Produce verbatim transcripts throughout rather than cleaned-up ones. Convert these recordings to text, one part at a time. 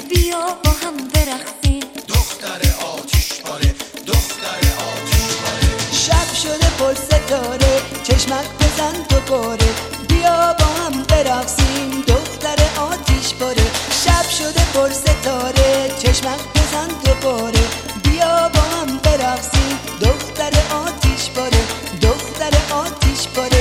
بیا با هم برقصیم. دختر آتیش باره، دختر آتیش باره. شب شده پر ستاره، چشمک بزن دوباره. بیا با هم برقصیم دختر آتیش باره. شب شده پر ستاره، چشمک بزن دوباره. بیا با هم برقصیم دختر آتیش باره، دختر آتیش باره.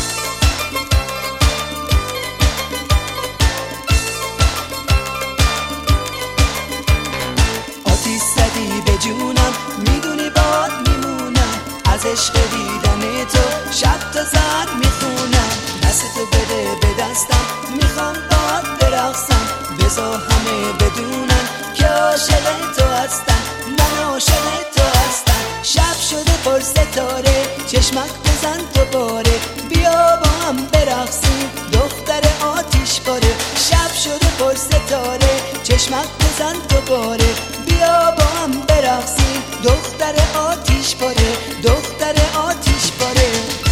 آتیش زدی به جونم، میدونی باد میمونم. از عشق دیدن تو شب تا سر میخونم. دستتو بده به دستم، میخوام باد برقصم. بذار همه بدونن که عاشق تو هستم، من عاشق تو هستم. شب شده پر ستاره، چشمک بزن دوباره. بیا با هم برقصیم دختر آتیش باره. شب شده پر ستاره، چشمک بزن دوباره. بیا با هم برقصیم دختر آتیش باره، دختر آتیش باره.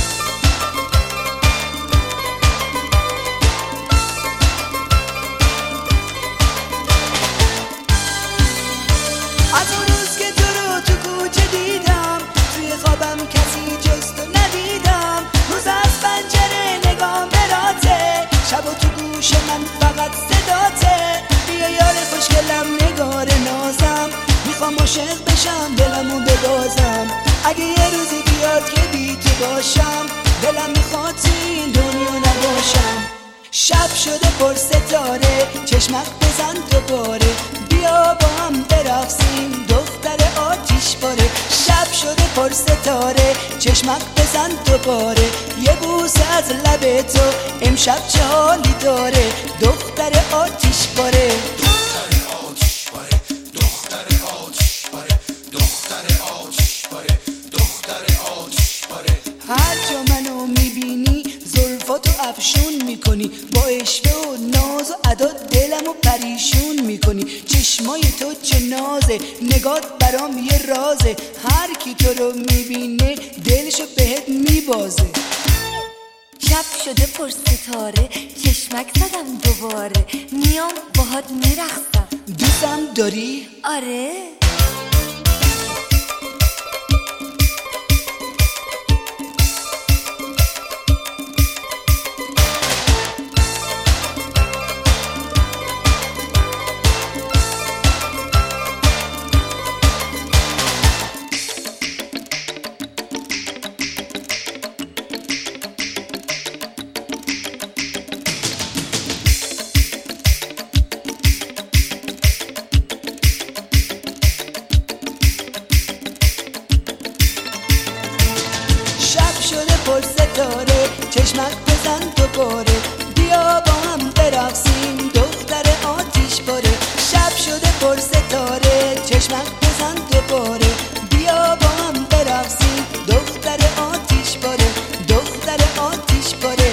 از اون روز که تو رو تو کوچه دیدم، توی خوابم کسی جز تو ندیدم. روز از پنجره نگام براته، شب و تو گوش من فقط صداته. بیا یار خوشگلم نگار نازم، میخوام عاشق بشم دلمو ببازم. اگه یه روزی بیاد که بی تو باشم، دلم میخواد تو این دنیا نباشم. شب شده پر ستاره، چشمک بزن دوباره. بیا با هم برقصیم دختر آتیش باره. شب شده پر ستاره، چشمک بزن دوباره. یه بوسه از لب تو امشب چه حالی داره، دختر آتیش باره. هر جا منو میبینی زلفاتو افشون میکنی. با عشق و ناز و ادا دلمو پریشون میکنی. چشمای تو چه نازه، نگات برام یه رازه. هر کی تو رو میبینه دلشو بهت میبازه. شب شده پر ستاره، چشمک زدم دوباره. میام باهات میرقصم. دوستم داری؟ آره. پر ستاره، چشمک بزن دوباره. بیا با هم برقصیم دختر آتیش باره. شب شده پر ستاره، چشمک بزن دوباره. بیا با هم برقصیم دختر آتیش باره، دختر آتیش باره.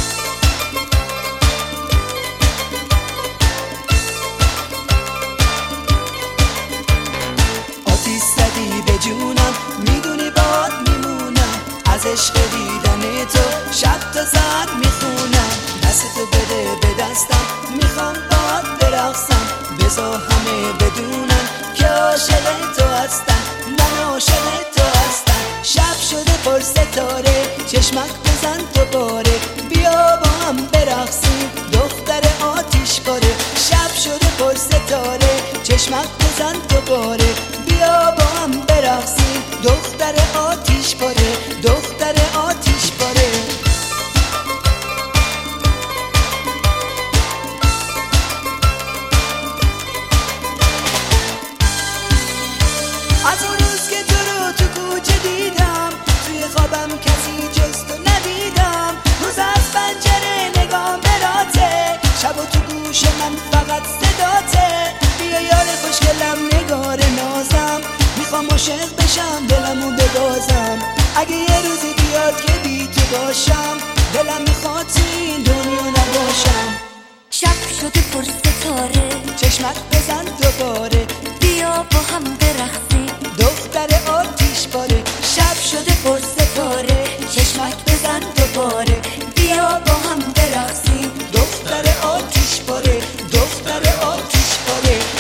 آتیش زدی به جونم، میدونی باد میمونم. از عشق دیدن تو شب تا سر میخونم. دستتو بده به دستم، میخوام باد برقصم. بذار همه بدونن که عاشق تو هستم، من عاشق تو هستم. شب شده پر ستاره، چشمک بزن دوباره. بیا با هم برقصیم دختر آتیش باره. شب شده پر ستاره، چشمک بزن دوباره. بیا با هم برقصیم دختر آتیش باره، دختر آتیش باره. از اون روز که تو رو تو کوچه دیدم، توی خوابم کسی جز تو ندیدم. روز از پنجره نگام براته، شب و تو گوش من فقط صداته. بیا یار خوشگلم نگار نازم، میخوام عاشق بشم دلمو ببازم. اگه یه روزی بیاد که بی تو باشم، دلم میخواد تو این دنیا نباشم. شب شده پر ستاره، چشمک بزن دوباره. بیا با هم برقصیم دختر آتیش باره. شب شده پر ستاره، چشمک بزن دوباره. بیا با هم برقصیم دختر آتیش باره، دختر آتیش باره.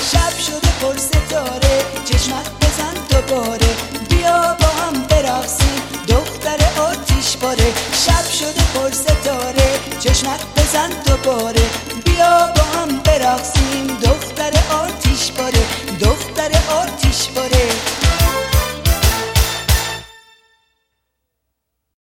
دختر آتیش باره.